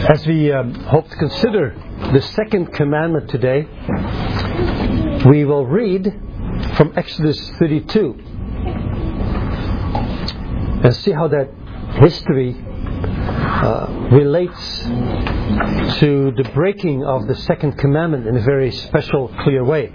As we hope to consider the second commandment today, we will read from Exodus 32 and see how that history relates to the breaking of the second commandment in a very special, clear way.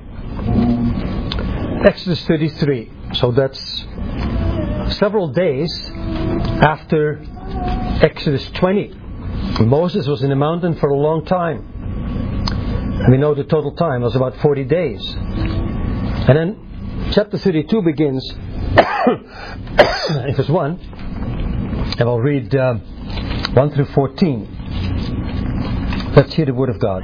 Exodus 33, so that's several days after Exodus 20. Moses was in the mountain for a long time. And we know the total time was about 40 days. And then chapter 32 begins in verse 1. And I'll read 1 through 14. Let's hear the word of God.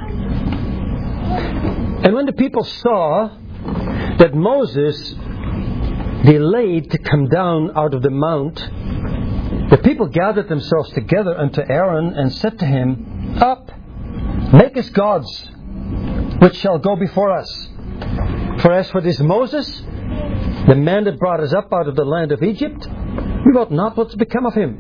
And when the people saw that Moses delayed to come down out of the mount, the people gathered themselves together unto Aaron and said to him, Up, make us gods, which shall go before us. For as for this Moses, the man that brought us up out of the land of Egypt, we wot not what's become of him.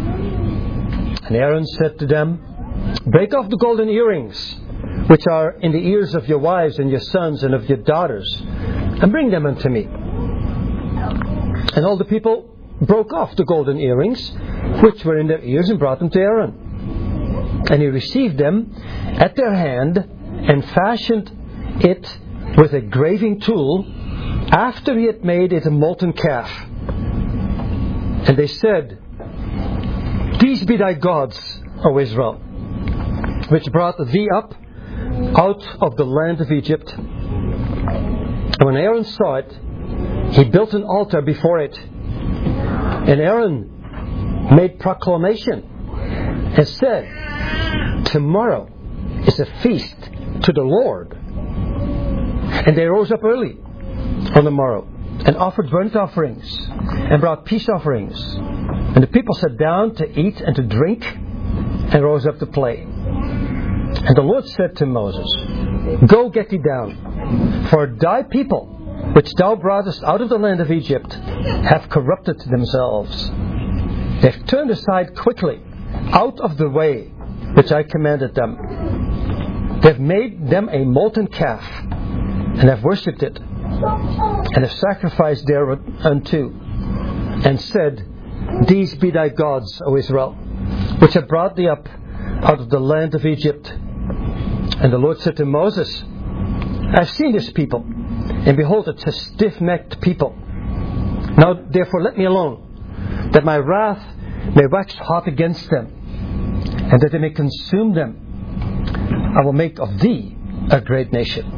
And Aaron said to them, Break off the golden earrings, which are in the ears of your wives and your sons and of your daughters, and bring them unto me. And all the people broke off the golden earrings which were in their ears and brought them to Aaron. And he received them at their hand and fashioned it with a graving tool after he had made it a molten calf. And they said, These be thy gods, O Israel, which brought thee up out of the land of Egypt. And when Aaron saw it, he built an altar before it. And Aaron made proclamation and said, Tomorrow is a feast to the Lord. And they rose up early on the morrow and offered burnt offerings and brought peace offerings. And the people sat down to eat and to drink and rose up to play. And the Lord said to Moses, Go get thee down, for thy people, which thou broughtest out of the land of Egypt, have corrupted themselves. They have turned aside quickly out of the way which I commanded them. They have made them a molten calf, and have worshipped it, and have sacrificed thereunto, and said, These be thy gods, O Israel, which have brought thee up out of the land of Egypt. And the Lord said to Moses, I have seen this people, and behold, it's a stiff-necked people. Now therefore let me alone, that my wrath may wax hot against them, and that they may consume them. I will make of thee a great nation.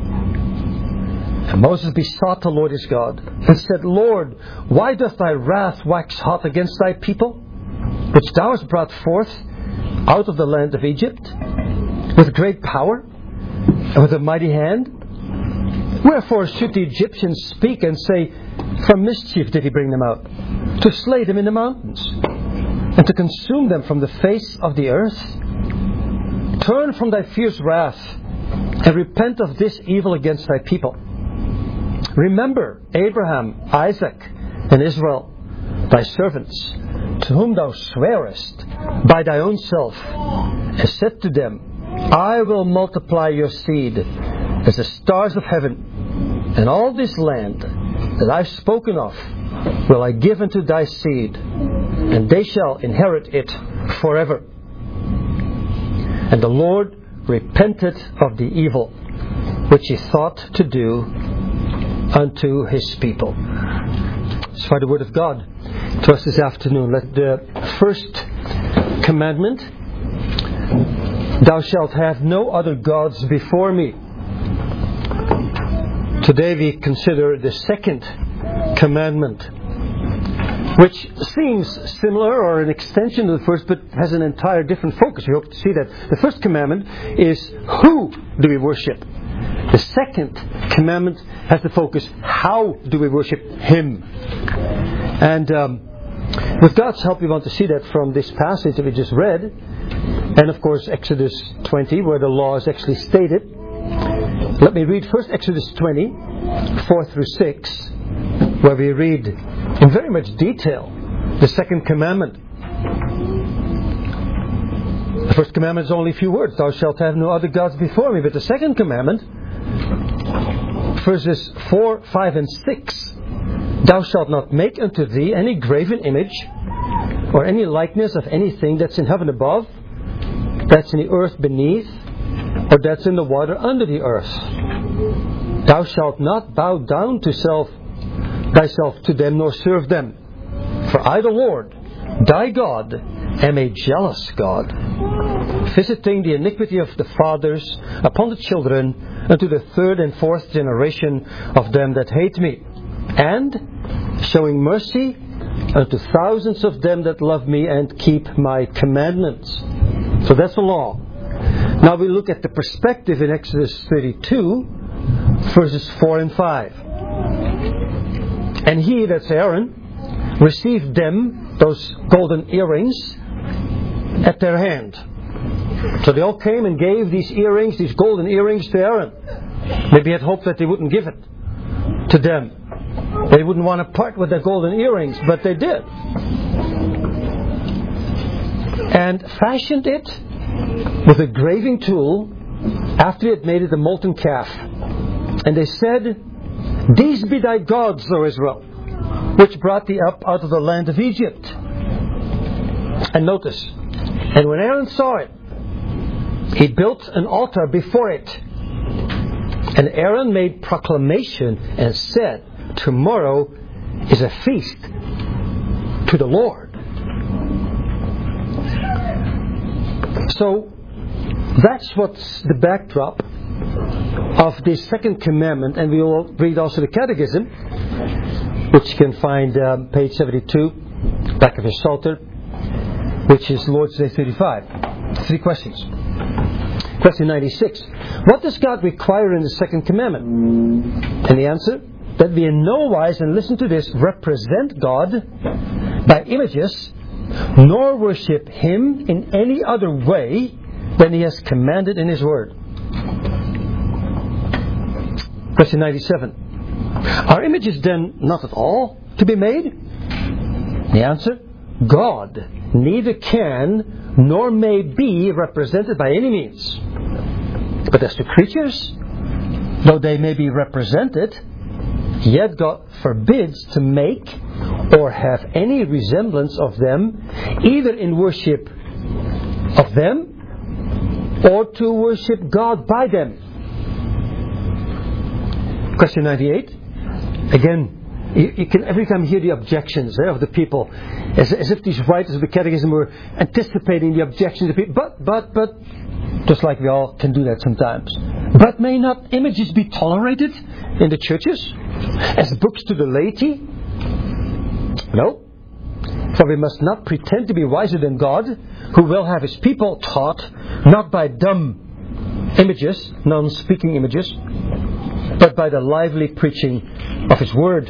And Moses besought the Lord his God, and said, Lord, why doth thy wrath wax hot against thy people, which thou hast brought forth out of the land of Egypt, with great power, and with a mighty hand? Wherefore should the Egyptians speak and say, For mischief did he bring them out, to slay them in the mountains, and to consume them from the face of the earth? Turn from thy fierce wrath, and repent of this evil against thy people. Remember Abraham, Isaac, and Israel, thy servants, to whom thou swearest by thy own self, and said to them, I will multiply your seed as the stars of heaven, and all this land that I've spoken of will I give unto thy seed, and they shall inherit it forever. And the Lord repented of the evil which he thought to do unto his people. That's why the word of God to us this afternoon. Let the first commandment, Thou shalt have no other gods before me. Today we consider the second commandment, which seems similar or an extension to the first, but has an entire different focus. We hope to see that. The first commandment is, who do we worship? The second commandment has the focus, how do we worship Him? And with God's help, we want to see that from this passage that we just read, and of course Exodus 20, where the law is actually stated. Let me read first Exodus 20, 4 through 6, where we read in very much detail the second commandment. first commandment is only a few words. Thou shalt have no other gods before me. But the second commandment, verses 4, 5, and 6, thou shalt not make unto thee any graven image or any likeness of anything that's in heaven above, that's in the earth beneath, or that's in the water under the earth. Thou shalt not bow down to thyself to them, nor serve them. For I, the Lord, thy God, am a jealous God, visiting the iniquity of the fathers upon the children, unto the third and fourth generation of them that hate me, and showing mercy unto thousands of them that love me and keep my commandments. So that's the law. Now we look at the perspective in Exodus 32, verses 4 and 5. And he, that's Aaron, received them, those golden earrings, at their hand. So they all came and gave these earrings, these golden earrings, to Aaron. Maybe he had hoped that they wouldn't give it to them. They wouldn't want to part with their golden earrings, but they did. And fashioned it with a graving tool after he had made it a molten calf. And they said, These be thy gods, O Israel, which brought thee up out of the land of Egypt. And notice, and when Aaron saw it, he built an altar before it. And Aaron made proclamation and said, Tomorrow is a feast to the Lord. So, that's what's the backdrop of the second commandment. And we will read also the Catechism, which you can find page 72, back of your Psalter, which is Lord's Day 35. 3 questions. Question 96. What does God require in the second commandment? And the answer, that we in no wise, and listen to this, represent God by images, nor worship Him in any other way than He has commanded in His Word. Question 97. Are images then not at all to be made? The answer, God neither can nor may be represented by any means. But as to creatures, though they may be represented, yet God forbids to make or have any resemblance of them, either in worship of them or to worship God by them. Question 98. Again, you can every time hear the objections of the people, as if these writers of the Catechism were anticipating the objections of the people. But, just like we all can do that sometimes. But may not images be tolerated in the churches as books to the laity? No. For we must not pretend to be wiser than God, who will have His people taught, not by dumb images, non-speaking images, but by the lively preaching of His Word.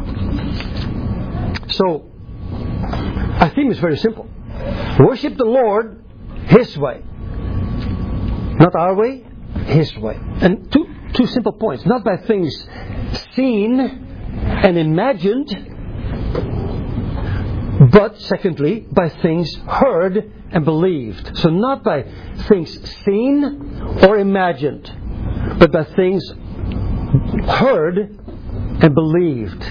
So, our theme is very simple. Worship the Lord His way. Not our way, His way. And two simple points. Not by things seen and imagined, but secondly, by things heard and believed. So not by things seen or imagined, but by things heard and believed.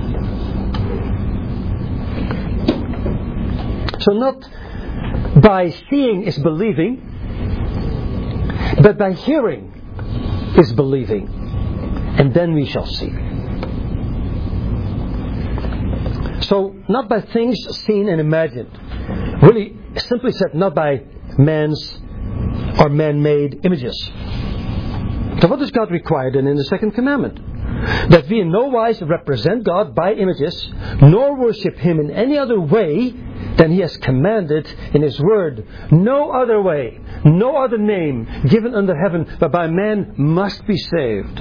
So not by seeing is believing, but by hearing is believing. And then we shall see. So, not by things seen and imagined. Really, simply said, not by man's or man-made images. So what does God require then in the second commandment? That we in no wise represent God by images, nor worship Him in any other way than He has commanded in His Word. No other way, no other name given under heaven whereby man must be saved.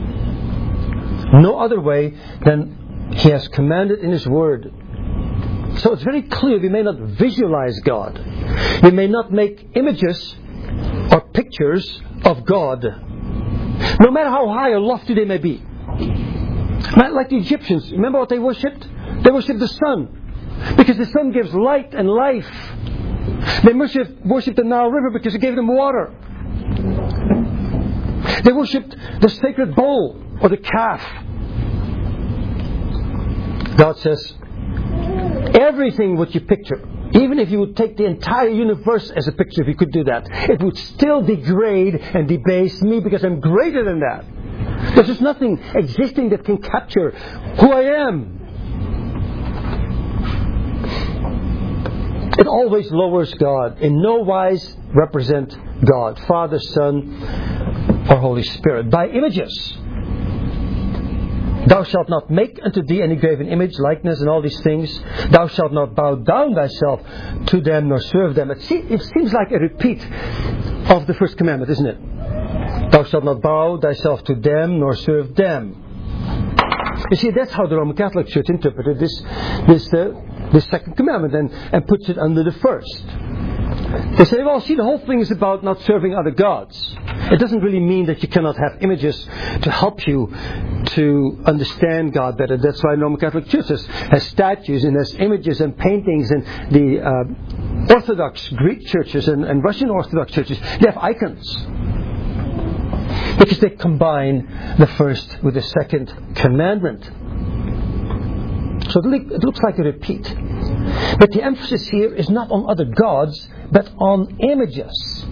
No other way than He has commanded in His Word. So it's very clear we may not visualize God. We may not make images or pictures of God, no matter how high or lofty they may be. Like the Egyptians, remember what they worshipped? They worshipped the sun, because the sun gives light and life. They worshipped the Nile River because it gave them water. They worshipped the sacred bull or the calf. God says, everything what you picture, even if you would take the entire universe as a picture, if you could do that, it would still degrade and debase me because I'm greater than that. There's just nothing existing that can capture who I am. It always lowers God. In no wise represent God, Father, Son, or Holy Spirit. By images. Thou shalt not make unto thee any graven image, likeness, and all these things. Thou shalt not bow down thyself to them, nor serve them. It seems like a repeat of the first commandment, isn't it? Thou shalt not bow thyself to them, nor serve them. You see, that's how the Roman Catholic Church interpreted this second commandment and puts it under the first. They say, well, see, the whole thing is about not serving other gods. It doesn't really mean that you cannot have images to help you to understand God better. That's why the Roman Catholic Church has statues and has images and paintings, and the Orthodox Greek churches and Russian Orthodox churches, they have icons. Because they combine the first with the second commandment. So it looks like a repeat. But the emphasis here is not on other gods, but on images.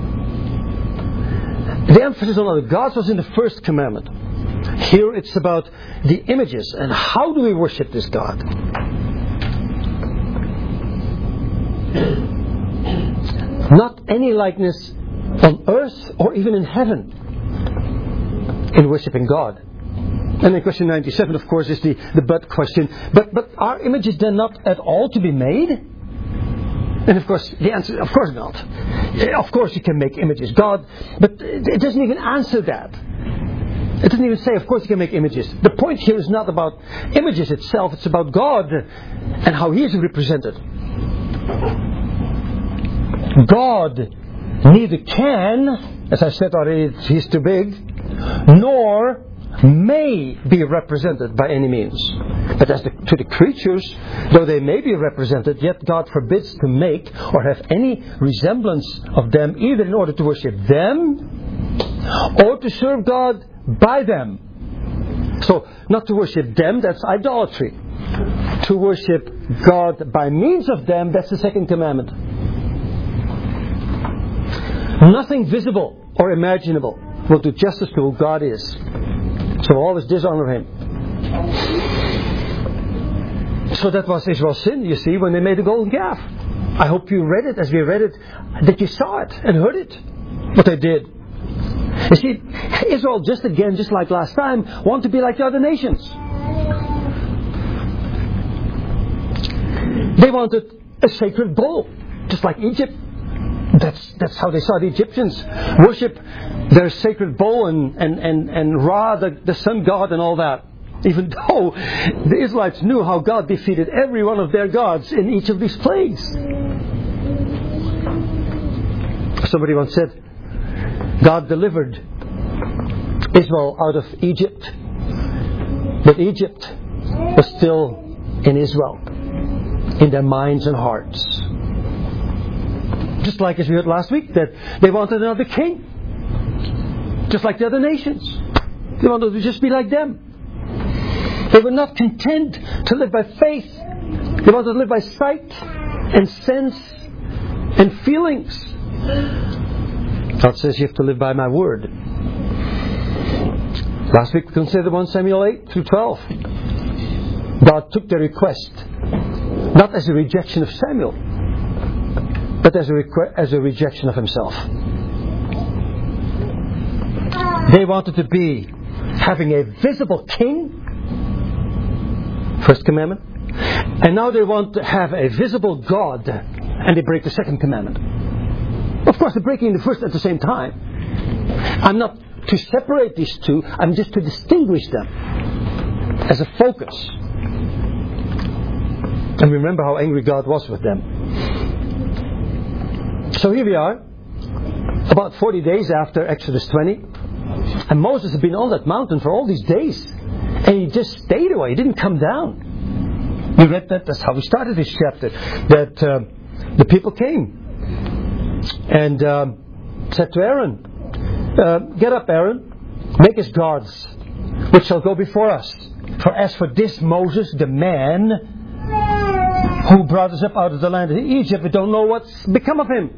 The emphasis on other gods was in the first commandment. Here it's about the images and how do we worship this God. Not any likeness on earth or even in heaven in worshipping God. And then question 97, of course, is the but question. But are images then not at all to be made? And of course, the answer is, of course not. Of course you can make images. God, but it doesn't even answer that. It doesn't even say, of course you can make images. The point here is not about images itself, it's about God and how He is represented. God neither can, as I said already, He's too big, nor may be represented by any means. But to the creatures, though they may be represented, yet God forbids to make or have any resemblance of them, either in order to worship them or to serve God by them. So, not to worship them, that's idolatry. To worship God by means of them, that's the second commandment. Nothing visible or imaginable will do justice to who God is. So always dishonor Him. So that was Israel's sin, you see, when they made the golden calf. I hope you read it as we read it, that you saw it and heard it, what they did. You see, Israel just like last time, want to be like the other nations. They wanted a sacred bull, just like Egypt. That's how they saw the Egyptians worship their sacred bull and Ra, the sun god, and all that. Even though the Israelites knew how God defeated every one of their gods in each of these plagues. Somebody once said, God delivered Israel out of Egypt, but Egypt was still in Israel, in their minds and hearts. Just like as we heard last week, that they wanted another king. Just like the other nations. They wanted to just be like them. They were not content to live by faith. They wanted to live by sight and sense and feelings. God says you have to live by my word. Last week we considered 1 Samuel 8 through 12. God took their request, not as a rejection of Samuel, but as a rejection of Himself. They wanted to be having a visible king, first commandment, and now they want to have a visible God, and they break the second commandment. Of course, they're breaking the first at the same time. I'm not to separate these two, I'm just to distinguish them as a focus. And remember how angry God was with them. So here we are, about 40 days after Exodus 20, and Moses had been on that mountain for all these days, and he just stayed away, he didn't come down. We read that, that's how we started this chapter, that the people came and said to Aaron, "Get up, Aaron, make us gods, which shall go before us. For as for this Moses, the man who brought us up out of the land of Egypt, we don't know what's become of him."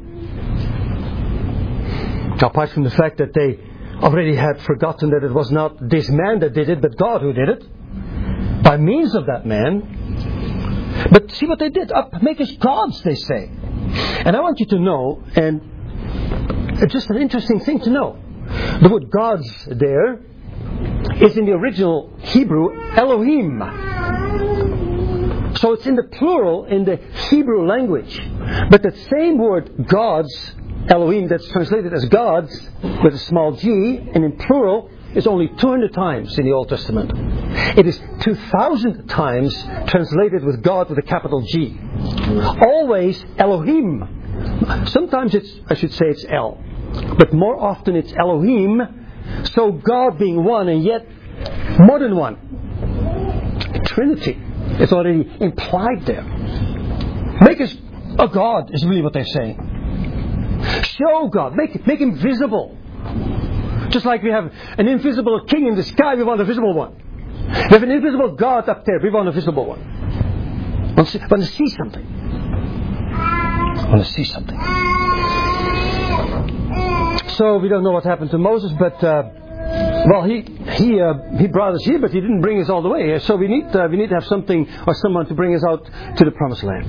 Apart from the fact that they already had forgotten that it was not this man that did it, but God who did it, by means of that man. But see what they did. Up, make us gods, they say. And I want you to know, and it's just an interesting thing to know. The word gods there is in the original Hebrew Elohim. So it's in the plural in the Hebrew language. But that same word gods, Elohim, that's translated as gods with a small g, and in plural is only 200 times in the Old Testament. It is 2,000 times translated with God with a capital G. Always Elohim. Sometimes I should say it's El. But more often it's Elohim. So God being one and yet more than one. Trinity is already implied there. Make us a God is really what they're saying. Show God. Make Him visible. Just like we have an invisible king in the sky, we want a visible one. We have an invisible God up there, we want a visible one. We want to see something. So we don't know what happened to Moses, but he brought us here, but he didn't bring us all the way. So we need to have something or someone to bring us out to the promised land.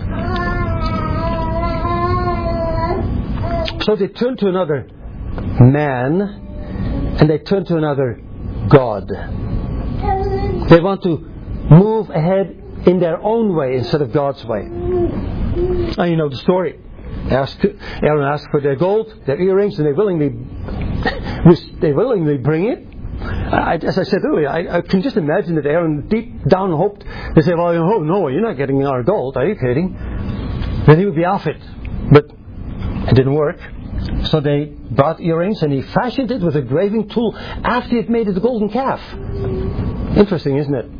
So they turned to another man. And they turn to another God. They want to move ahead in their own way instead of God's way. And you know the story. Aaron asked for their gold, their earrings, and they willingly bring it. As I said earlier, I can just imagine that Aaron deep down hoped, they say, "Well, no, you're not getting our gold. Are you kidding?" Then he would be off it. But it didn't work. So they brought earrings, and he fashioned it with a graving tool after he had made it a golden calf. Interesting, isn't it?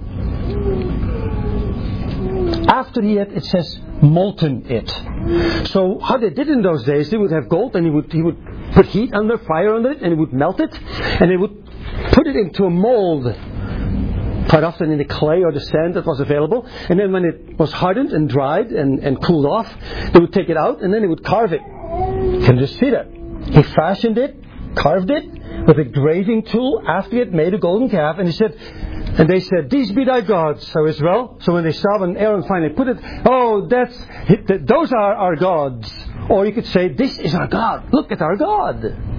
After he had, it says, molten it. So how they did in those days, they would have gold, and he would put heat under, fire under it, and he would melt it, and they would put it into a mold, quite often in the clay or the sand that was available. And then when it was hardened and dried and cooled off, they would take it out, and then they would carve it. You can just see that. He fashioned it, carved it with a graving tool after he had made a golden calf, and they said, "These be thy gods, O Israel." So when Aaron finally put it, those are our gods. Or you could say, "This is our God. Look at our God.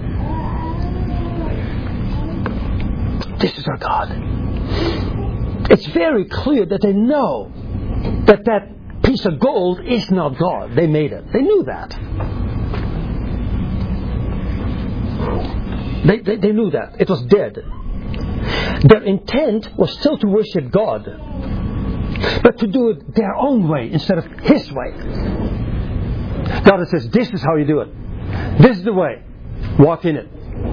This is our God." It's very clear that they know that piece of gold is not God. They made it. They knew that. They knew that. It was dead. Their intent was still to worship God, but to do it their own way instead of His way. God says, "This is how you do it. This is the way. Walk in it."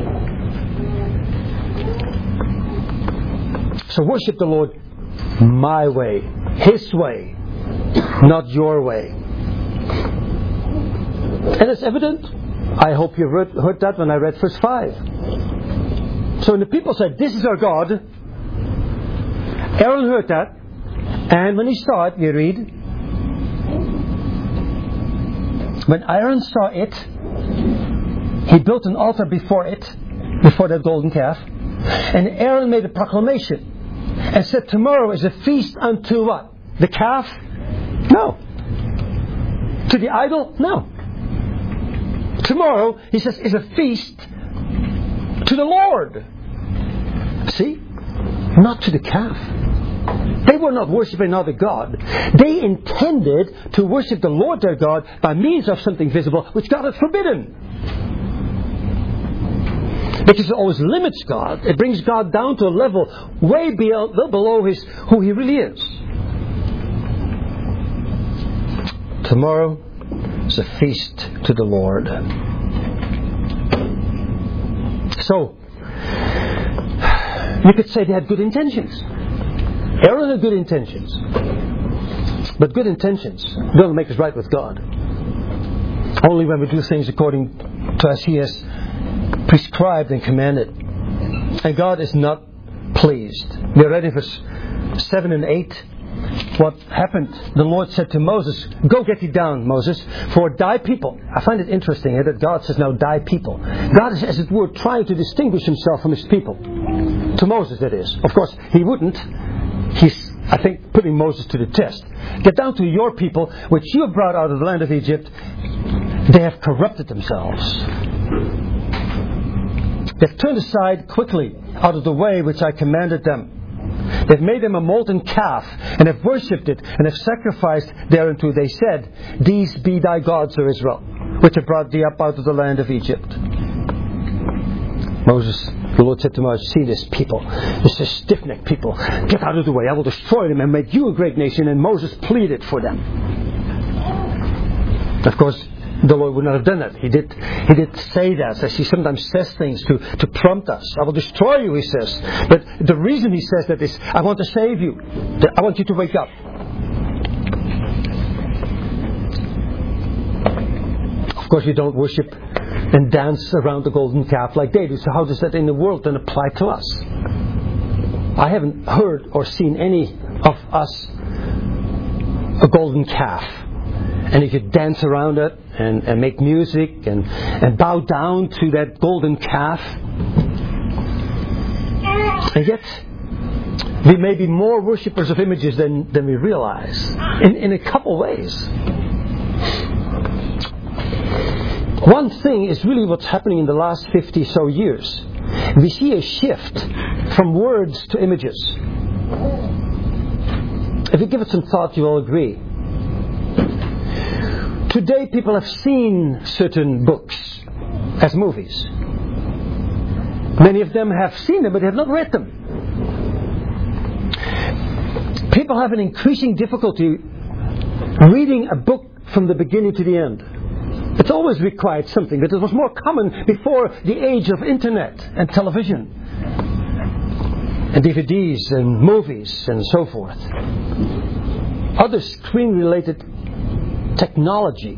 So worship the Lord my way, His way, not your way. And it's evident. I hope you heard that when I read verse 5. So when the people said, "This is our God," Aaron heard that, and when he saw it, we read, when Aaron saw it, he built an altar before that golden calf, and Aaron made a proclamation and said, "Tomorrow is a feast unto" what? The calf? No. To the idol? No. Tomorrow, he says, is a feast to the Lord. See? Not to the calf. They were not worshiping another God. They intended to worship the Lord their God by means of something visible which God had forbidden. Because it always limits God. It brings God down to a level way below who He really is. Tomorrow is a feast to the Lord. So, you could say they had good intentions. Aaron had good intentions. But good intentions don't make us right with God. Only when we do things according to as He has prescribed and commanded. And God is not pleased. We read in verse 7 and 8 what happened. The Lord said to Moses, "Go get thee down, Moses, for thy people." I find it interesting that God says now thy people. God is, as it were, trying to distinguish Himself from His people. To Moses, that is. Of course, He wouldn't. He's, I think, putting Moses to the test. Get down to your people, which you have brought out of the land of Egypt. They have corrupted themselves. They've turned aside quickly out of the way which I commanded them. They've made them a molten calf, and have worshipped it, and have sacrificed thereunto. They said, "These be thy gods, O Israel, which have brought thee up out of the land of Egypt." The Lord said to Moses, "See this people, this is stiff-necked people. Get out of the way, I will destroy them and make you a great nation." And Moses pleaded for them. Of course, the Lord would not have done that. He did say that, as He sometimes says things to prompt us. "I will destroy you," He says. But the reason He says that is, I want to save you. I want you to wake up. Of course, you don't worship and dance around the golden calf like they do. So how does that in the world then apply to us? I haven't heard or seen any of us a golden calf. And if you dance around it and make music and bow down to that golden calf, and yet we may be more worshippers of images than we realize in a couple ways. One thing is really what's happening in the last 50 so years. We see a shift from words to images. If you give it some thought, you will agree. Today people have seen certain books as movies. Many of them have seen them, but they have not read them. People have an increasing difficulty reading a book from the beginning to the end. It's always required something, but it was more common before the age of internet and television and DVDs and movies and so forth. Other screen-related technology.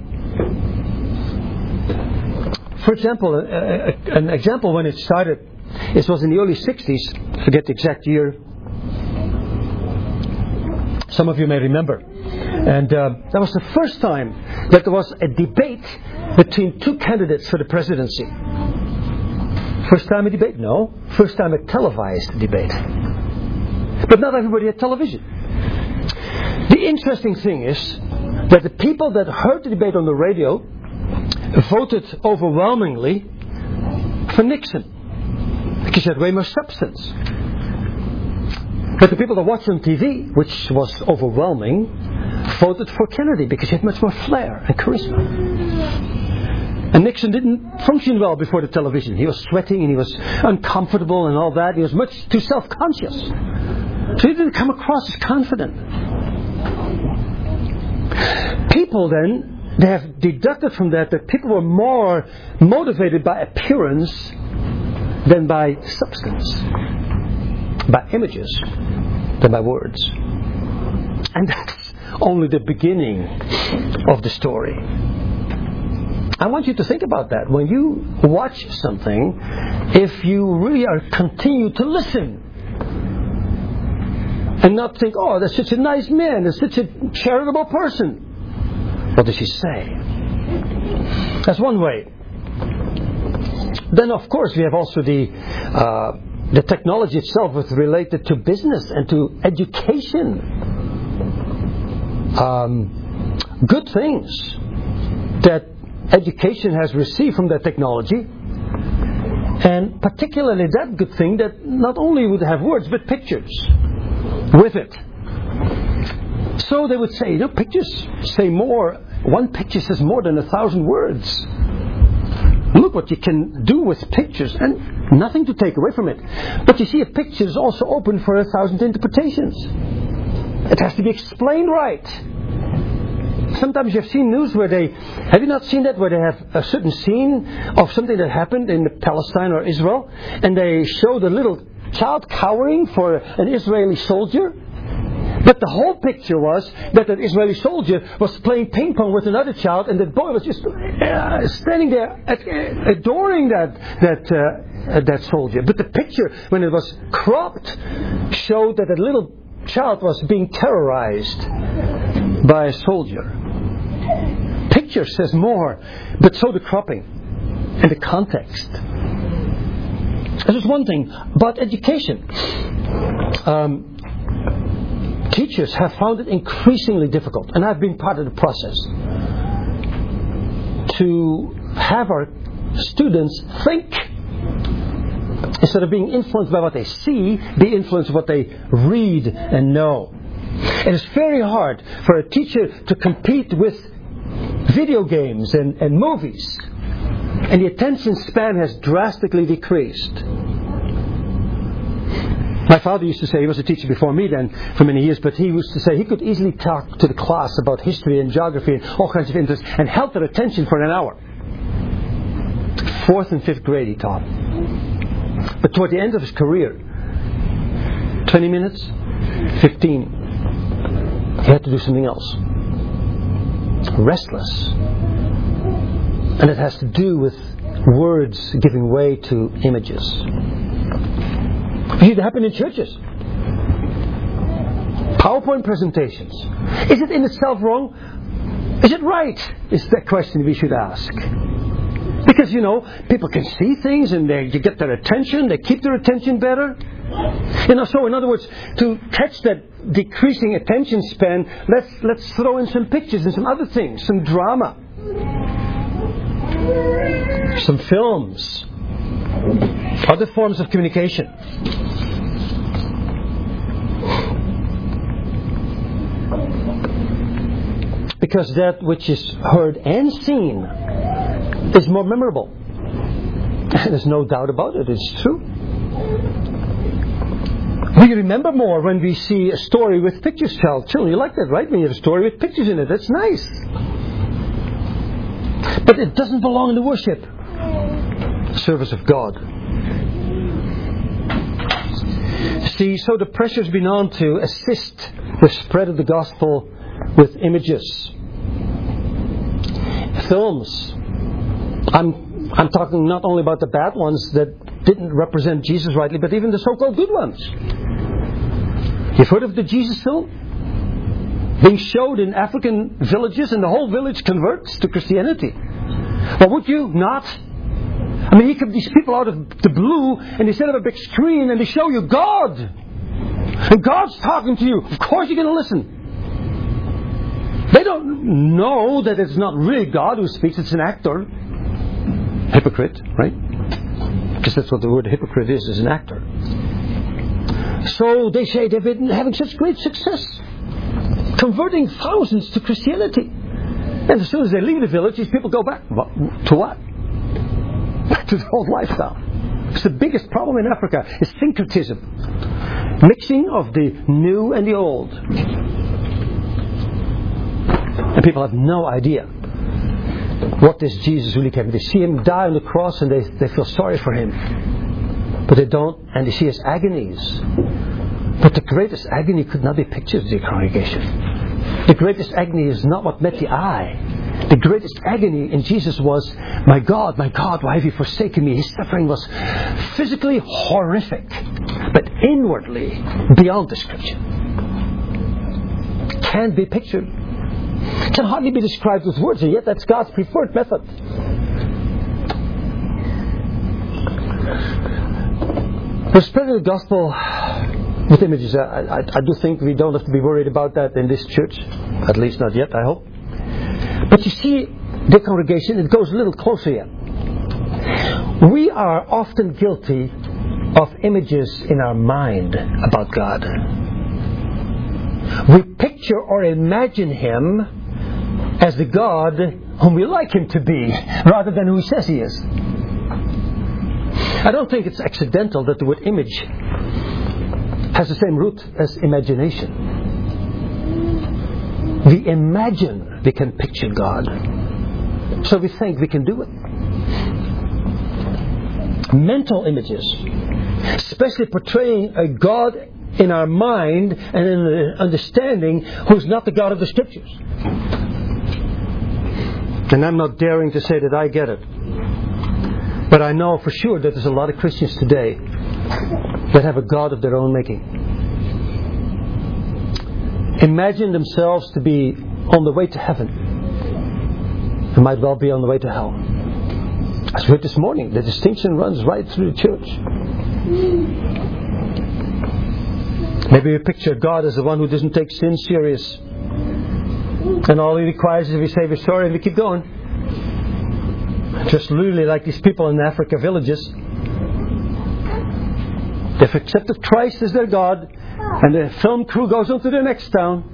For example, an example when it started, it was in the early 60s, I forget the exact year. Some of you may remember. And that was the first time that there was a debate between two candidates for the presidency. First time a debate? No. First time a televised debate. But not everybody had television. The interesting thing is that the people that heard the debate on the radio voted overwhelmingly for Nixon, because he had way more substance. But the people that watched on TV, which was overwhelming, voted for Kennedy because he had much more flair and charisma. And Nixon didn't function well before the television. He was sweating and he was uncomfortable and all that. He was much too self-conscious. So he didn't come across as confident. People then, they have deducted from that people were more motivated by appearance than by substance, by images than by words. And that's only the beginning of the story. I want you to think about that. When you watch something, if you really are continue to listen and not think, "Oh, that's such a nice man, that's such a charitable person." What does he say? That's one way. Then, of course, we have also the technology itself was related to business and to education. Good things that education has received from that technology, and particularly that good thing that not only would have words but pictures with it. So they would say, pictures say more. One picture says more than 1,000 words. Look what you can do with pictures, and nothing to take away from it. But you see, a picture is also open for 1,000 interpretations. It has to be explained right. Sometimes you've seen news where have you not seen that, where they have a certain scene of something that happened in Palestine or Israel, and they show the little child cowering for an Israeli soldier, But the whole picture was that an Israeli soldier was playing ping pong with another child, and that boy was just standing there adoring that soldier. But the picture, when it was cropped, showed that a little child was being terrorized by a soldier. Picture says more, but so the cropping and the context. This is one thing about education. Teachers have found it increasingly difficult, and I've been part of the process, to have our students think, instead of being influenced by what they see, be influenced by what they read and know. And it's very hard for a teacher to compete with video games and movies. And the attention span has drastically decreased. My father used to say, he was a teacher before me then for many years, but he used to say he could easily talk to the class about history and geography and all kinds of interests and held their attention for an hour. 4th and 5th grade he taught. But toward the end of his career, 20 minutes, 15, he had to do something else. Restless. And it has to do with words giving way to images. It happens in churches. PowerPoint presentations. Is it in itself wrong? Is it right? Is the question we should ask. Because, people can see things and you get their attention, they keep their attention better. So in other words, to catch that decreasing attention span, let's throw in some pictures and some other things, some drama, some films, other forms of communication. Because that which is heard and seen is more memorable. There's no doubt about it, it's true. We remember more when we see a story with pictures. Children, you like that, right? When you have a story with pictures in it, that's nice. But it doesn't belong in the worship service of God. See, so the pressure's been on to assist the spread of the gospel with images. Films. I'm talking not only about the bad ones that didn't represent Jesus rightly, but even the so-called good ones. You've heard of the Jesus film? Being showed in African villages, and the whole village converts to Christianity. Well, would you not? I mean, you get these people out of the blue, and they set up a big screen, and they show you God. And God's talking to you. Of course you're going to listen. They don't know that it's not really God who speaks, it's an actor. Hypocrite, right? Because that's what the word hypocrite is an actor. So they say they've been having such great success, converting thousands to Christianity. And as soon as they leave the village, these people go back. To what? Back to the old lifestyle. It's the biggest problem in Africa, is syncretism. Mixing of the new and the old. And people have no idea what this Jesus really came. They see Him die on the cross and they feel sorry for Him. But they don't, and they see His agonies. But the greatest agony could not be pictured, dear congregation. The greatest agony is not what met the eye. The greatest agony in Jesus was, my God, why have you forsaken me? His suffering was physically horrific, but inwardly beyond description. Can't be pictured. Can hardly be described with words, and yet that's God's preferred method. The spread of the gospel with images, I do think we don't have to be worried about that in this church. At least not yet, I hope. But you see, the congregation, it goes a little closer yet. We are often guilty of images in our mind about God. We picture or imagine Him as the God whom we like Him to be, rather than who He says He is. I don't think it's accidental that the word image has the same root as imagination. We imagine we can picture God, so we think we can do it. Mental images, especially portraying a God in our mind and in the understanding who's not the God of the Scriptures. And I'm not daring to say that I get it. But I know for sure that there's a lot of Christians today that have a God of their own making. Imagine themselves to be on the way to heaven. They might well be on the way to hell. As we heard this morning, the distinction runs right through the church. Maybe we picture God as the one who doesn't take sin serious. And all He requires is we say we're sorry and we keep going. Just literally like these people in Africa villages. They've accepted Christ as their God, and the film crew goes on to the next town.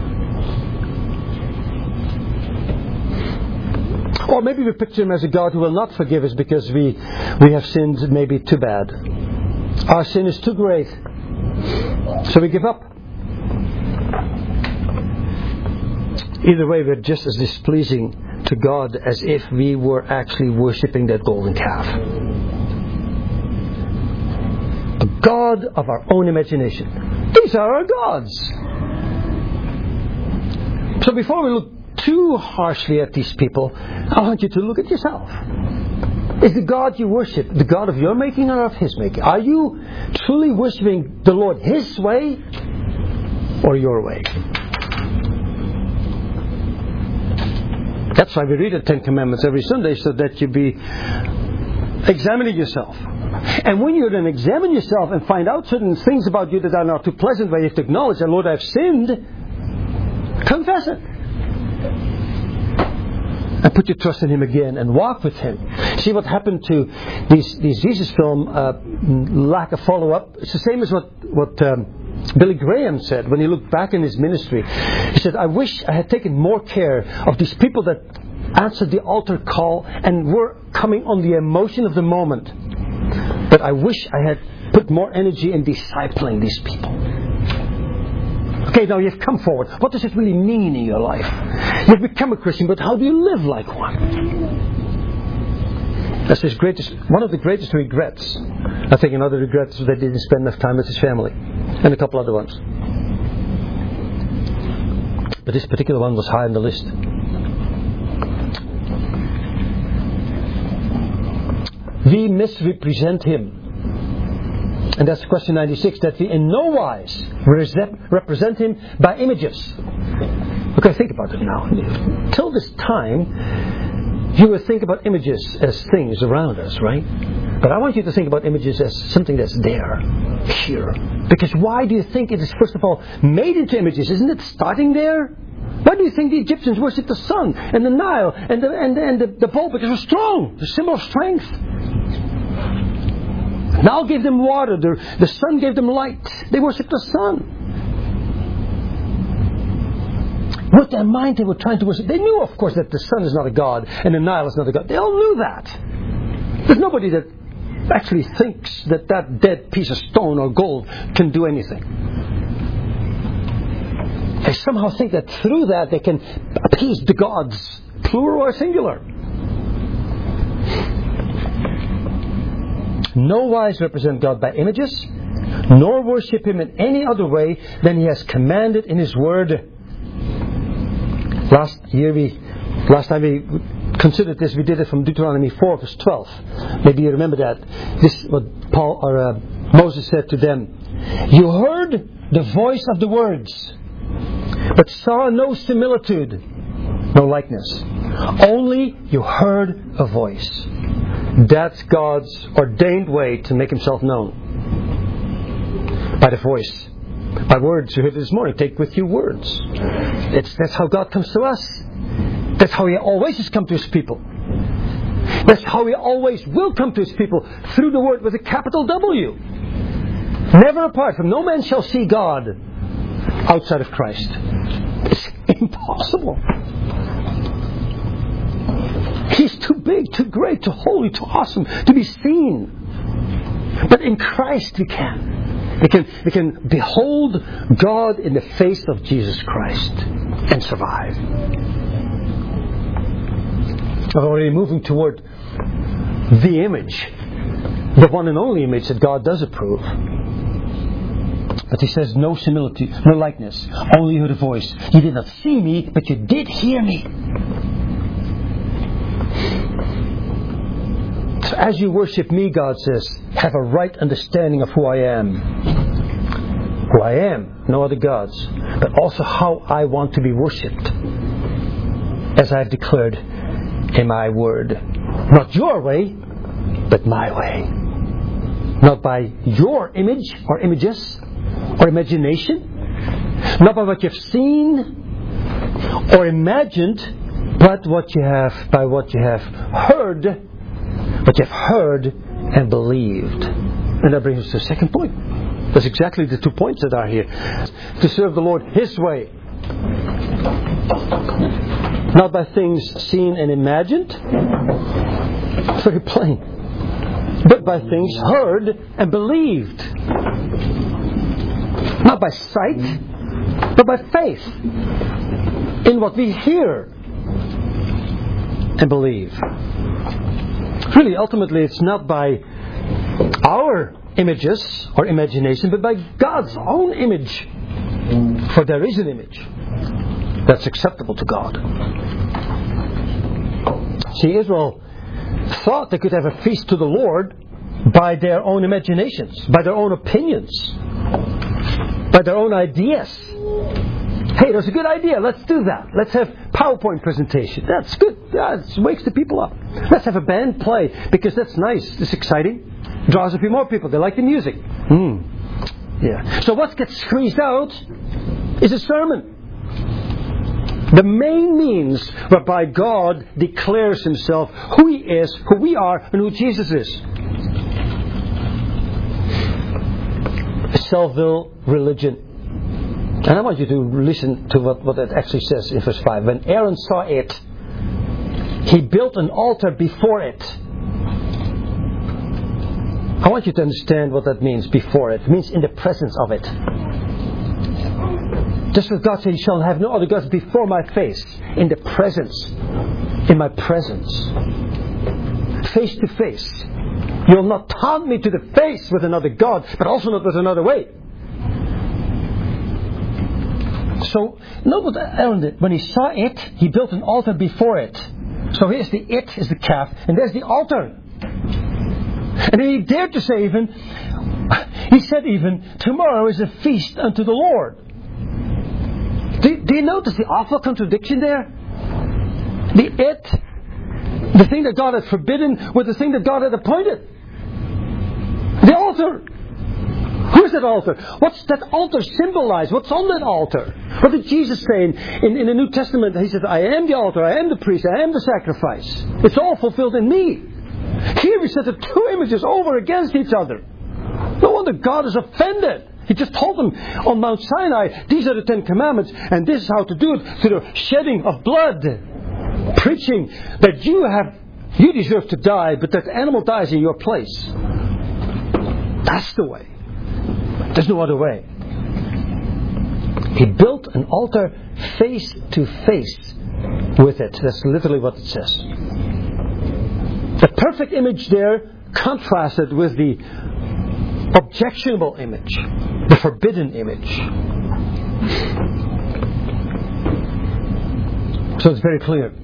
Or maybe we picture Him as a God who will not forgive us because we have sinned maybe too bad. Our sin is too great. So we give up. Either way, we're just as displeasing to God as if we were actually worshipping that golden calf. A God of our own imagination. These are our gods. So before we look too harshly at these people, I want you to look at yourself. Is the God you worship the God of your making or of His making? Are you truly worshipping the Lord His way or your way? That's why we read the Ten Commandments every Sunday, so that you be examining yourself. And when you then examine yourself and find out certain things about you that are not too pleasant, where you have to acknowledge that, Lord, I've sinned, confess it. And put your trust in Him again and walk with Him. See what happened to these Jesus film, lack of follow-up. It's the same as what Billy Graham said when he looked back in his ministry. He said, I wish I had taken more care of these people that answered the altar call and were coming on the emotion of the moment. But I wish I had put more energy in discipling these people. Okay, now you've come forward. What does it really mean in your life? You've become a Christian, but how do you live like one? That's one of the greatest regrets. I think another regret is that he didn't spend enough time with his family. And a couple other ones. But this particular one was high on the list. We misrepresent Him. And that's question 96, that we in no wise represent Him by images. Okay, think about it now. Till this time, you would think about images as things around us, right? But I want you to think about images as something that's there, here. Because why do you think it is, first of all, made into images? Isn't it starting there? Why do you think the Egyptians worshipped the sun and the Nile and the bull? Because it was strong, the symbol of strength. Nile gave them water, the sun gave them light. They worshipped the sun. With their mind they were trying to worship. They knew, of course, that the sun is not a god and the Nile is not a god. They all knew that. There's nobody that actually thinks that dead piece of stone or gold can do anything. They somehow think that through that they can appease the gods, plural or singular. No wise represent God by images, nor worship Him in any other way than He has commanded in His Word. Last time we considered this, we did it from Deuteronomy 4 verse 12. Maybe you remember that. This is what Moses said to them. You heard the voice of the words, but saw no similitude, no likeness. Only you heard a voice. That's God's ordained way to make Himself known. By the voice. By words. You heard this morning. Take with you words. That's how God comes to us. That's how He always has come to His people. That's how He always will come to His people. Through the Word with a capital W. Never apart from. No man shall see God outside of Christ. It's impossible. He's too big, too great, too holy, too awesome to be seen. But in Christ we can. We can behold God in the face of Jesus Christ and survive. I'm already moving toward the image, the one and only image that God does approve. But he says no similitude, no likeness. Only heard a voice. You did not see me, but you did hear me. So as you worship me, God says, have a right understanding of who I am. Who I am, no other gods. But also how I want to be worshipped. As I have declared in my word. Not your way, but my way. Not by your image or images or imagination. Not by what you've seen or imagined, but by what you have heard. What you have heard and believed. And that brings us to the second point. That's exactly the 2 points that are here. To serve the Lord His way. Not by things seen and imagined. It's very plain. But by things heard and believed. Not by sight, but by faith. In what we hear and believe. Really, ultimately, it's not by our images or imagination, but by God's own image. For there is an image that's acceptable to God. See, Israel thought they could have a feast to the Lord by their own imaginations, by their own opinions, by their own ideas. Hey, that's a good idea. Let's do that. Let's have PowerPoint presentation. That's good. That wakes the people up. Let's have a band play because that's nice. It's exciting. Draws a few more people. They like the music. Yeah. So what gets squeezed out is a sermon. The main means whereby God declares Himself, who He is, who we are, and who Jesus is. A self-will religion. And I want you to listen to what it actually says in verse 5. When Aaron saw it, he built an altar before it. I want you to understand what that means, before it. It means in the presence of it. Just as God said, you shall have no other gods before my face. In the presence. In my presence. Face to face. You'll not taunt me to the face with another God, but also not with another way. So, note what Aaron did. When he saw it, he built an altar before it. So here's the it, is the calf, and there's the altar. And he dared to say he said even, tomorrow is a feast unto the Lord. Do you notice the awful contradiction there? The thing that God had forbidden, with the thing that God had appointed. The altar. Who's that altar? What's that altar symbolize? What's on that altar? What did Jesus say in the New Testament? He said, I am the altar, I am the priest, I am the sacrifice. It's all fulfilled in me. Here we set the two images over against each other. No wonder God is offended. He just told them on Mount Sinai, these are the 10 Commandments, and this is how to do it, through the shedding of blood. Preaching that you deserve to die, but that animal dies in your place. That's the way. There's no other way. He built an altar face to face with it. That's literally what it says. The perfect image there contrasted with the objectionable image, the forbidden image. So it's very clear.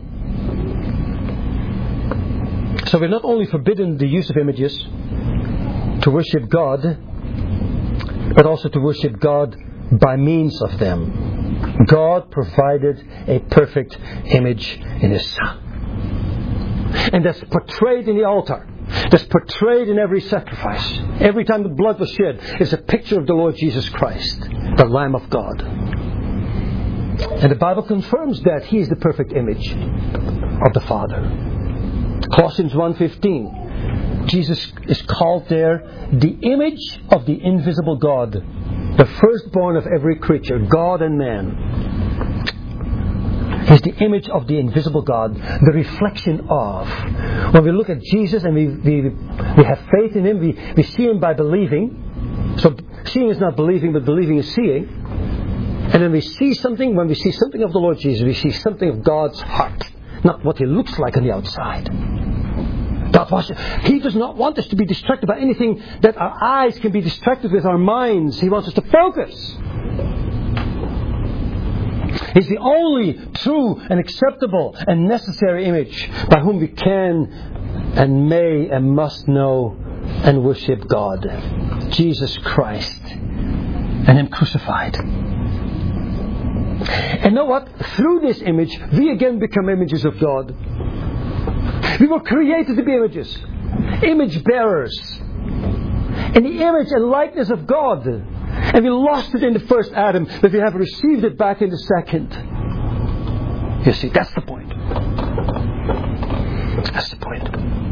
So we're not only forbidden the use of images to worship God, but also to worship God by means of them. God provided a perfect image in His Son. And that's portrayed in the altar. That's portrayed in every sacrifice. Every time the blood was shed, it's a picture of the Lord Jesus Christ, the Lamb of God. And the Bible confirms that He is the perfect image of the Father. Colossians 1:15. Jesus is called there the image of the invisible God, the firstborn of every creature, God and man. He's the image of the invisible God, the reflection of. When we look at Jesus and we have faith in Him, we see Him by believing. So seeing is not believing, but believing is seeing. And then when we see something of the Lord Jesus, we see something of God's heart, not what He looks like on the outside. The He does not want us to be distracted by anything that our eyes can be distracted with, our minds. He wants us to focus. He's the only true and acceptable and necessary image by whom we can and may and must know and worship God. Jesus Christ and Him crucified. And know what? Through this image, we again become images of God. We were created to be images. Image bearers. In the image and likeness of God. And we lost it in the first Adam, but we have received it back in the second. You see, that's the point. That's the point.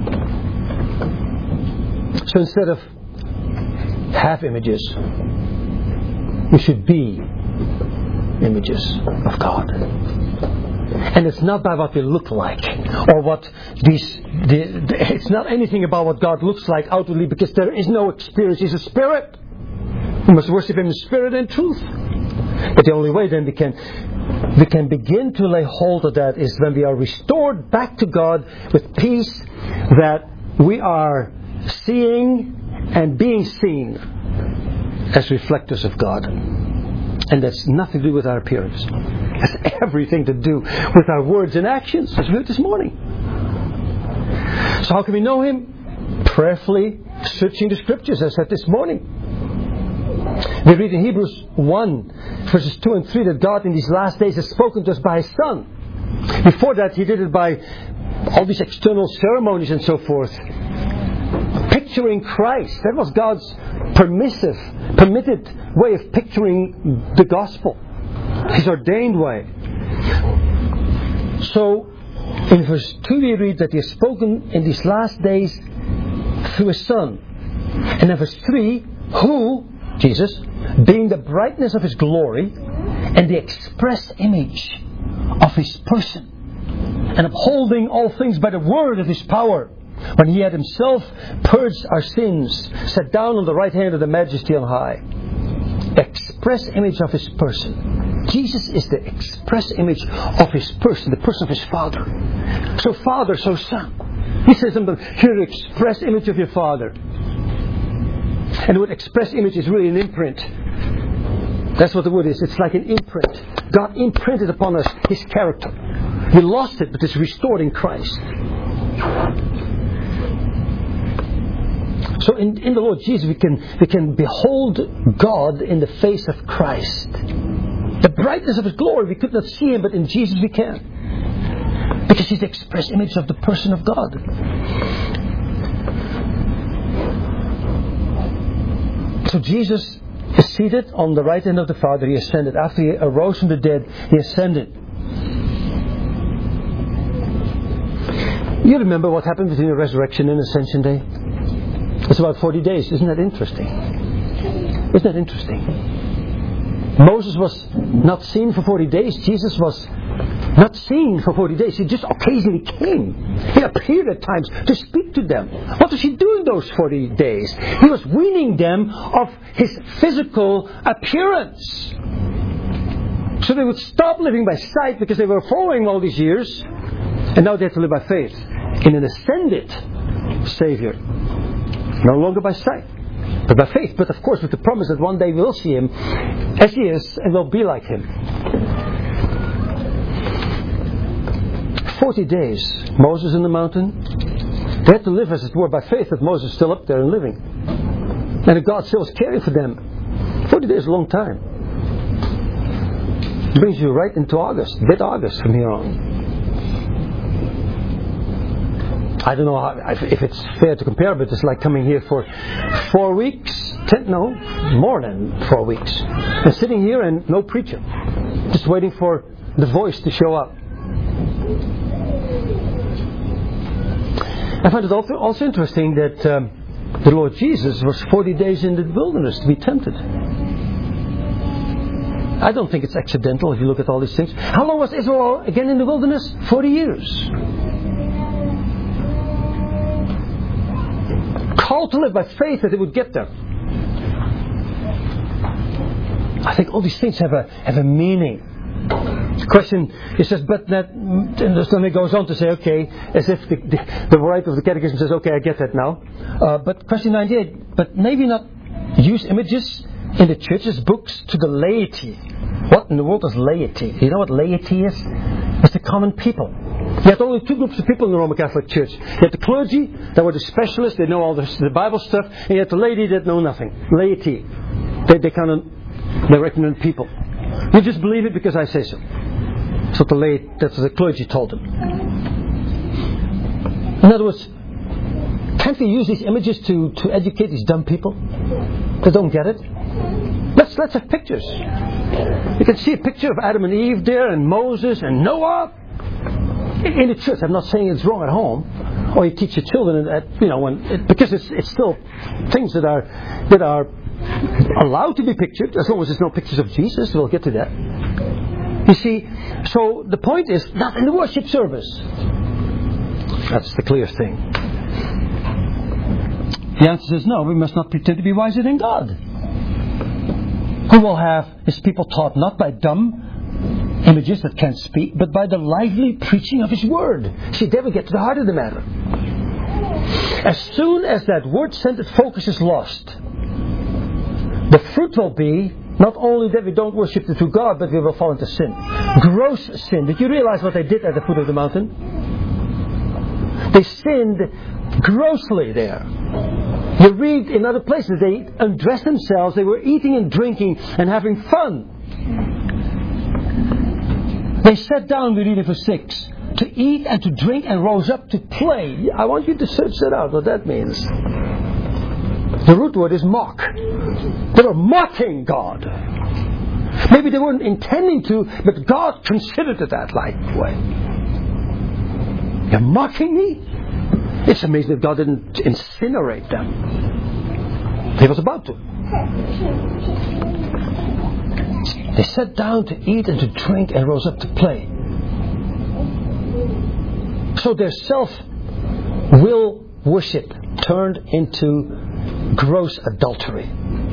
So instead of half images, we should be images of God. And it's not by what we look like, or what it's not anything about what God looks like outwardly, because there is no experience. He's a spirit. We must worship Him in spirit and truth. But the only way then we can begin to lay hold of that is when we are restored back to God with peace, that we are seeing and being seen as reflectors of God. And that's nothing to do with our appearance. It's everything to do with our words and actions, as we heard this morning. So how can we know Him? Prayerfully searching the Scriptures, as I said this morning. We read in Hebrews 1, verses 2 and 3, that God in these last days has spoken to us by His Son. Before that, He did it by all these external ceremonies and so forth. Picturing Christ. That was God's permitted way of picturing the gospel. His ordained way. So, in verse 2 we read that He has spoken in these last days through His Son. And in verse 3, who, Jesus, being the brightness of His glory and the express image of His person, and upholding all things by the word of His power, when He had Himself purged our sins, sat down on the right hand of the Majesty on high. Express image of His person. Jesus is the express image of His person, the person of His Father. So Father, so Son. He says to them, "Here the express image of your Father." And the word express image is really an imprint. That's what the word is. It's like an imprint. God imprinted upon us His character. We lost it, but it's restored in Christ. So in the Lord Jesus, we can behold God in the face of Christ. The brightness of His glory, we could not see Him, but in Jesus we can. Because He's the express image of the person of God. So Jesus is seated on the right hand of the Father. He ascended. After He arose from the dead, He ascended. You remember what happened between the resurrection and Ascension Day? It's about 40 days. Isn't that interesting? Isn't that interesting? Moses was not seen for 40 days. Jesus was not seen for 40 days. He just occasionally came. He appeared at times to speak to them. What was He doing those 40 days? He was weaning them of His physical appearance. So they would stop living by sight, because they were following all these years. And now they have to live by faith in an ascended Savior. No longer by sight, but by faith. But of course with the promise that one day we'll see Him as He is, and we'll be like Him. 40 days, Moses in the mountain. They had to live as it were by faith, that Moses is still up there and living. And that God still is caring for them. 40 days is a long time. It brings you right into August, mid-August from here on. I don't know if it's fair to compare, but it's like coming here for 4 weeks. More than 4 weeks. And sitting here and no preacher. Just waiting for the voice to show up. I find it also interesting that the Lord Jesus was 40 days in the wilderness to be tempted. I don't think it's accidental if you look at all these things. How long was Israel again in the wilderness? 40 years. Called to live by faith that they would get there. I think all these things have a meaning. Question, he says, but that, and then he goes on to say, okay, as if the writer of the Catechism says, okay, I get that now. But question 98, but maybe not use images in the church's books to the laity. What in the world is laity? Do you know what laity is? It's the common people. You had only two groups of people in the Roman Catholic Church. You had the clergy, that were the specialists, they know all the Bible stuff, and you had the laity that know nothing. Laity. They're ignorant people. You just believe it because I say so. That's what the clergy told them. In other words, can't we use these images to educate these dumb people? They don't get it. Let's have pictures. You can see a picture of Adam and Eve there, and Moses and Noah. In the church, I'm not saying it's wrong at home, or you teach your children because it's still things that are allowed to be pictured, as long as there's no pictures of Jesus. We'll get to that. You see, so the point is not in the worship service. That's the clear thing. The answer is no. We must not pretend to be wiser than God, who will have His people taught not by dumb images that can't speak, but by the lively preaching of His Word. See, there we get to the heart of the matter. As soon as that Word-centered focus is lost, the fruit will be not only that we don't worship the true God, but we will fall into sin. Gross sin. Did you realize what they did at the foot of the mountain? They sinned grossly there. You read in other places, they undressed themselves, they were eating and drinking and having fun. They sat down, we read in verse 6, to eat and to drink and rose up to play. I want you to search that out, what that means. The root word is mock. They were mocking God. Maybe they weren't intending to, but God considered it that way. You're mocking me? It's amazing that God didn't incinerate them. He was about to. They sat down to eat and to drink and rose up to play. So their self-will worship turned into gross adultery.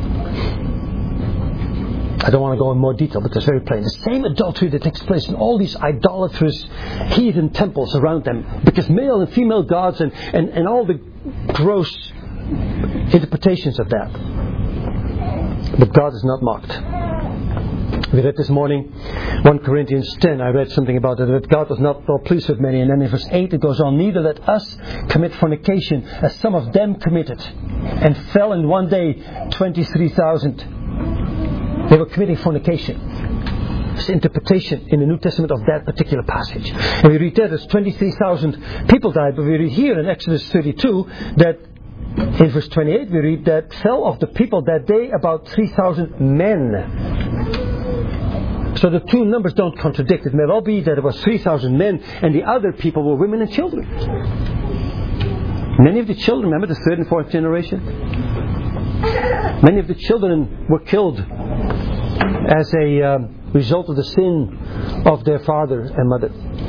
I don't want to go in more detail, but it's very plain. The same adultery that takes place in all these idolatrous heathen temples around them, because male and female gods and all the gross interpretations of that. But God is not mocked. We read this morning 1 Corinthians 10. I read something about it, that God was not well pleased with many. And then in verse 8 it goes on, neither let us commit fornication as some of them committed, and fell in one day 23,000. They were committing fornication. It's the interpretation in the New Testament of that particular passage. And we read that as 23,000 people died. But we read here in Exodus 32 that in verse 28 we read that fell of the people that day about 3,000 men. So the two numbers don't contradict. It may well be that it was 3,000 men and the other people were women and children. Many of the children, remember the third and fourth generation? Many of the children were killed as a result of the sin of their father and mother.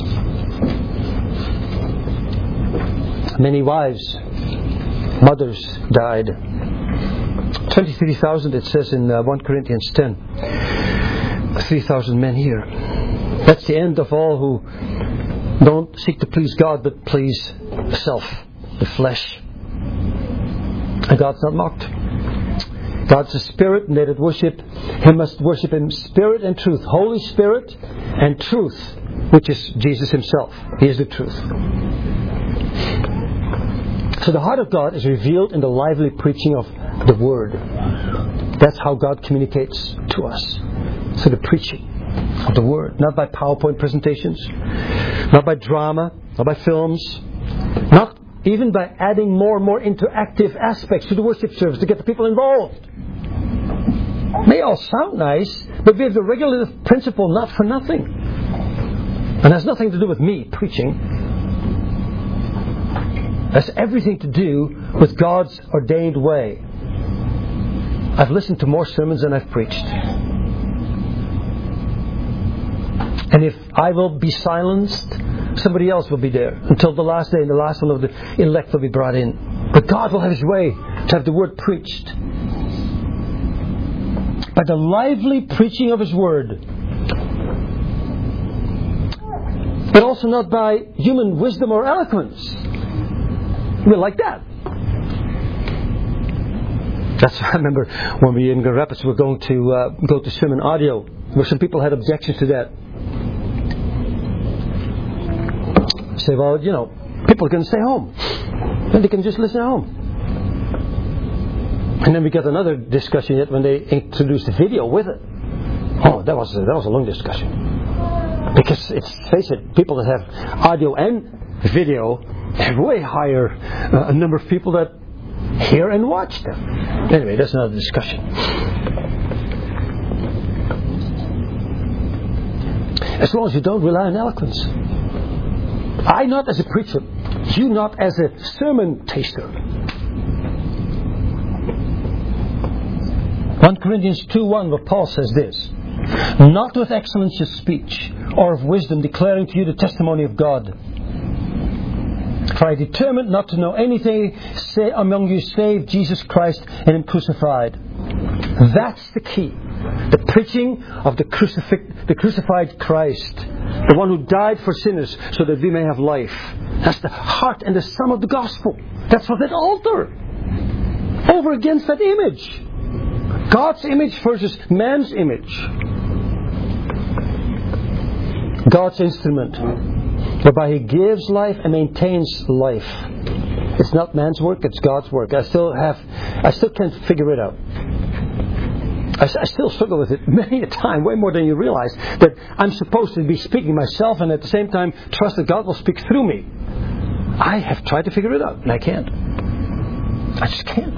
Many wives, mothers died. 23,000 it says in 1 Corinthians 10. 3,000 men here. That's the end of all who don't seek to please God but please self, the flesh. And God's not mocked. God's a spirit, and they that worship Him must worship Him spirit and truth. Holy Spirit and truth, which is Jesus Himself. He is the truth. So the heart of God is revealed in the lively preaching of the Word. That's how God communicates to us. Through the preaching of the Word. Not by PowerPoint presentations. Not by drama. Not by films. Not even by adding more and more interactive aspects to the worship service to get the people involved. May all sound nice, but we have the regulative principle not for nothing. And has nothing to do with me preaching. It has everything to do with God's ordained way. I've listened to more sermons than I've preached. And if I will be silenced, somebody else will be there until the last day, and the last one of the elect will be brought in. But God will have His way to have the Word preached. By the lively preaching of His Word, but also not by human wisdom or eloquence. We're like that. That's what I remember when we in Grand Rapids were going to go to sermon audio, where some people had objections to that. Say, well, people can stay home, and they can just listen at home. And then we got another discussion yet when they introduced the video with it. Oh, that was a long discussion. Because face it, people that have audio and video have way higher a number of people that hear and watch them. Anyway, that's another discussion. As long as you don't rely on eloquence. I not as a preacher, you not as a sermon taster. 1 Corinthians 2:1, where Paul says this: not with excellence of speech or of wisdom, declaring to you the testimony of God. For I determined not to know anything among you save Jesus Christ and Him crucified. That's the key. The preaching of the crucified Christ, the one who died for sinners so that we may have life. That's the heart and the sum of the gospel. That's what that altar. Over against that image. God's image versus man's image. God's instrument, whereby He gives life and maintains life. It's not man's work, it's God's work. I still can't figure it out. I still struggle with it many a time, way more than you realize, that I'm supposed to be speaking myself and at the same time trust that God will speak through me. I have tried to figure it out, and I can't. I just can't.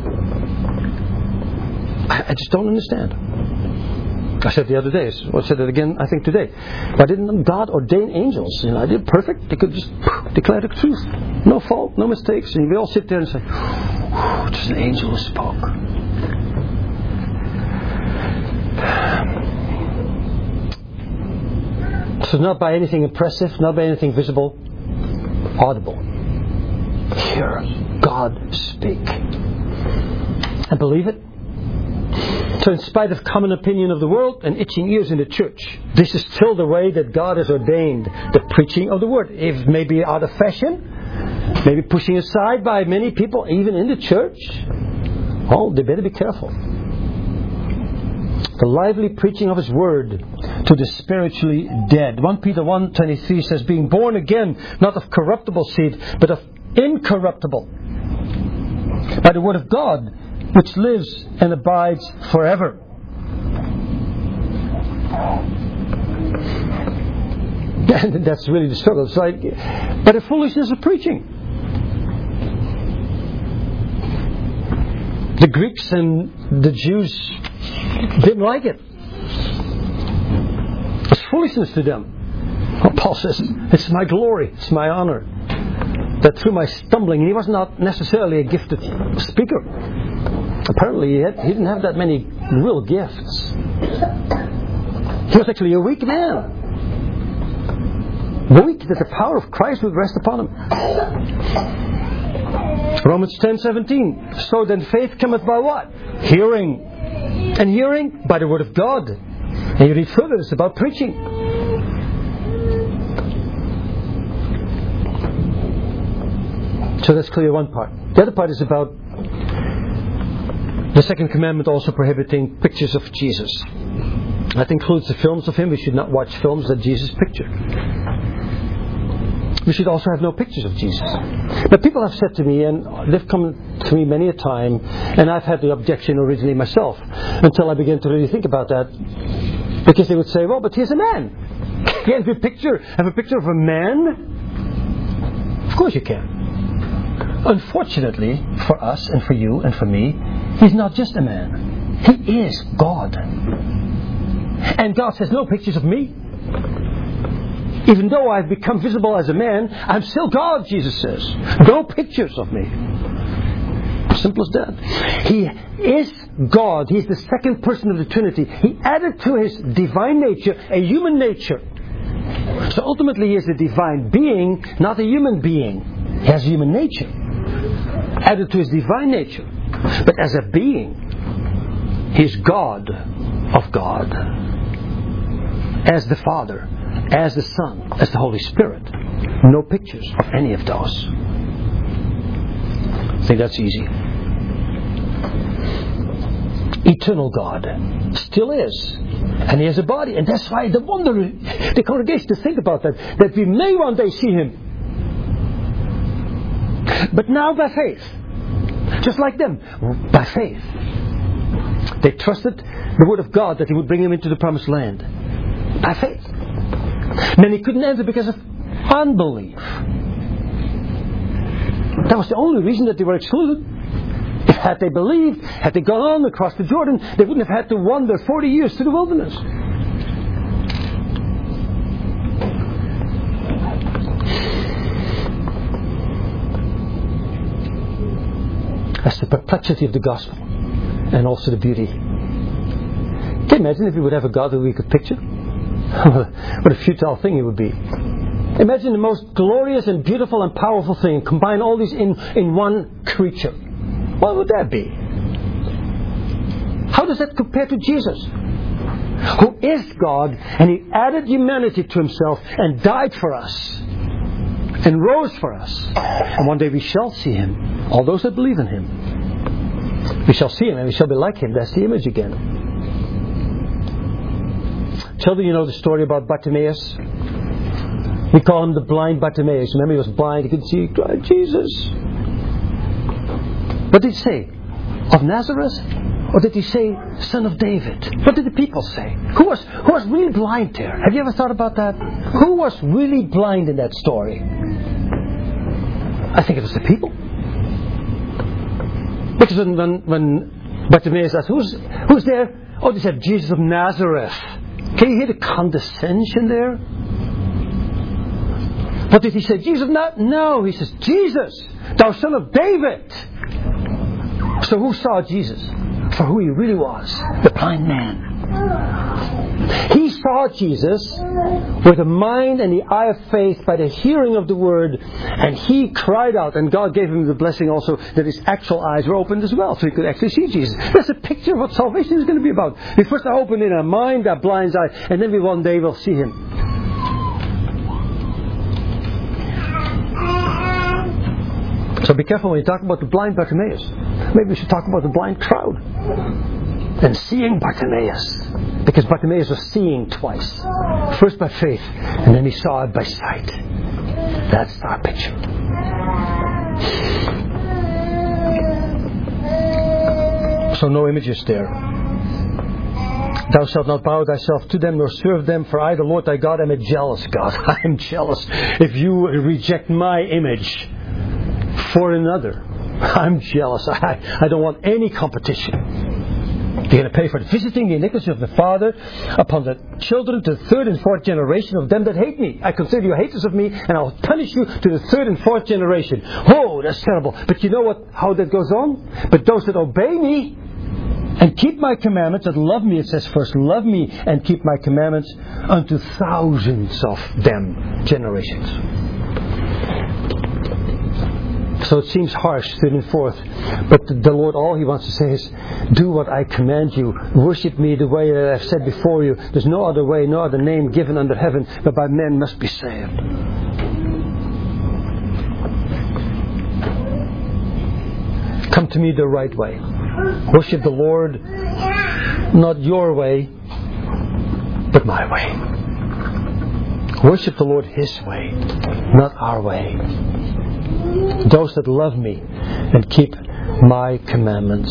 I just don't understand. I said the other day, I said it again, I think today. Why didn't God ordain angels? I did perfect. They could just declare the truth. No fault, no mistakes. And we all sit there and say, just an angel who spoke. So not by anything impressive, not by anything visible, audible. Hear God speak. And believe it. So in spite of common opinion of the world and itching ears in the church, this is still the way that God has ordained the preaching of the Word. If maybe out of fashion, maybe pushing aside by many people, even in the church, they better be careful. The lively preaching of His Word to the spiritually dead. 1 Peter 1:23 says, being born again, not of corruptible seed, but of incorruptible, by the Word of God, which lives and abides forever. And that's really the struggle. It's like, by the foolishness of preaching. The Greeks and the Jews didn't like it. It's foolishness to them. Well, Paul says, it's my glory, it's my honor, that through my stumbling, and he was not necessarily a gifted speaker. Apparently he didn't have that many real gifts. He was actually a weak man. Weak that the power of Christ would rest upon him. Romans 10:17. So then faith cometh by what? Hearing. And hearing by the Word of God. And you read further, it's about preaching. So that's clear one part. The other part is about the second commandment, also prohibiting pictures of Jesus. That includes the films of Him. We should not watch films that Jesus pictured. We should also have no pictures of Jesus. But people have said to me, and they've come to me many a time, and I've had the objection originally myself, until I began to really think about that. Because they would say, well, but he's a man. Can't you have a picture of a man? Of course you can. Unfortunately, for us and for you and for me, He's not just a man. He is God. And God says, no pictures of me. Even though I've become visible as a man, I'm still God, Jesus says. No pictures of me. Simple as that. He is God. He's the second person of the Trinity. He added to His divine nature a human nature. So ultimately He is a divine being, not a human being. He has a human nature. Added to His divine nature. But as a being, He is God of God. As the Father. as the Son, as the Holy Spirit. No pictures of any of those. I think that's easy. Eternal God still is, and He has a body, and that's why the wonder, the congregation, to think about that we may one day see Him, but now by faith, just like them, by faith, they trusted the word of God that He would bring them into the promised land, by faith. Many couldn't enter because of unbelief. That was the only reason that they were excluded. If had they believed, had they gone on across the Jordan, they wouldn't have had to wander 40 years to the wilderness. That's the perplexity of the gospel, and also the beauty. Can you imagine if we would have a God that we could picture? What a futile thing it would be. Imagine the most glorious and beautiful and powerful thing, and combine all these in one creature. What would that be? How does that compare to Jesus, who is God, and He added humanity to Himself and died for us and rose for us, and one day we shall see Him, all those that believe in Him. We shall see Him and we shall be like Him. That's the image again. Children, you know the story about Bartimaeus? We call him the blind Bartimaeus. Remember, he was blind, he couldn't see. He cried, Jesus. What did he say? Of Nazareth? Or did he say, Son of David? What did the people say? Who was really blind there? Have you ever thought about that? Who was really blind in that story? I think it was the people. Because when Bartimaeus asked, who's there? Oh, they said, Jesus of Nazareth. Can you hear the condescension there? What did he say? Jesus? No, he says, Jesus, thou Son of David. So who saw Jesus for who He really was? The blind man. He saw Jesus with the mind and the eye of faith by the hearing of the word, and he cried out, and God gave him the blessing also that his actual eyes were opened as well, so he could actually see Jesus. That's a picture of what salvation is going to be about. We first are opened in our mind, our blind eye, and then we one day will see Him. So be careful when you talk about the blind Bartimaeus. Maybe we should talk about the blind crowd. And seeing Bartimaeus. Because Bartimaeus was seeing twice. First by faith, and then he saw it by sight. That's our picture. So no images there. Thou shalt not bow thyself to them nor serve them, for I, the Lord thy God, am a jealous God. I am jealous if you reject my image for another. I'm jealous. I don't want any competition. You're going to pay for visiting the iniquity of the father upon the children to the third and fourth generation of them that hate me. I consider you haters of me, and I'll punish you to the third and fourth generation. Oh, that's terrible. But you know how that goes on? But those that obey me and keep my commandments, that love me, it says first, love me and keep my commandments, unto thousands of them generations. So it seems harsh, third and fourth. But the Lord, all He wants to say is, do what I command you. Worship me the way that I've said before you. There's no other way, no other name given under heaven, but by men must be saved. Come to me the right way. Worship the Lord, not your way, but my way. Worship the Lord His way, not our way. Those that love me and keep my commandments.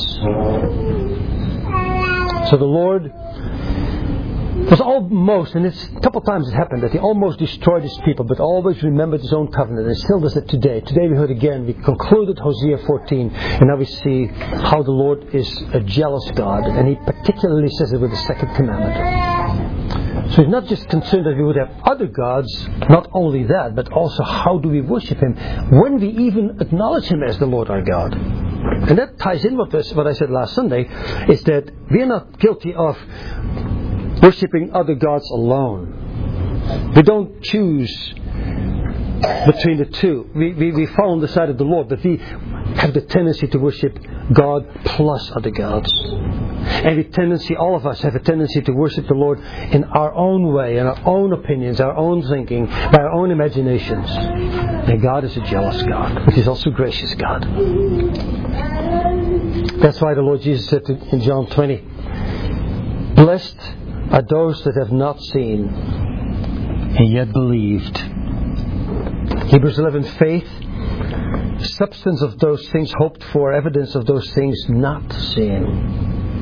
So the Lord was almost, and it's a couple of times it happened, that He almost destroyed His people, but always remembered His own covenant, and still does it today. Today we heard again, we concluded Hosea 14, and now we see how the Lord is a jealous God, and He particularly says it with the second commandment. So He's not just concerned that we would have other gods, not only that, but also how do we worship Him when we even acknowledge Him as the Lord our God. And that ties in with this, what I said last Sunday, is that we are not guilty of worshipping other gods alone. We don't choose between the two. We fall on the side of the Lord, but we have the tendency to worship God plus other gods. And all of us have a tendency to worship the Lord in our own way, in our own opinions, our own thinking, by our own imaginations. And God is a jealous God, but He's also a gracious God. That's why the Lord Jesus said in John 20, "Blessed are those that have not seen and yet believed." Hebrews 11, faith, substance of those things hoped for, evidence of those things not seen.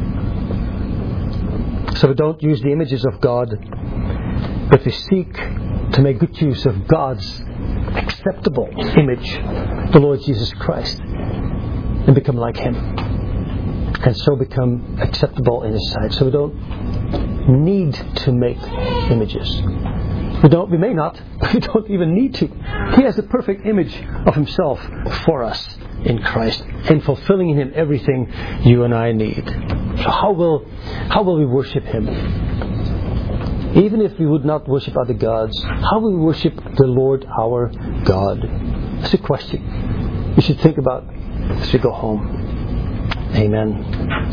So we don't use the images of God, but we seek to make good use of God's acceptable image, the Lord Jesus Christ, and become like Him. And so become acceptable in His sight. So we don't need to make images. We may not, but we don't even need to. He has a perfect image of Himself for us in Christ, and fulfilling in Him everything you and I need. So how will we worship Him? Even if we would not worship other gods, how will we worship the Lord our God? That's a question we should think about as we go home. Amen.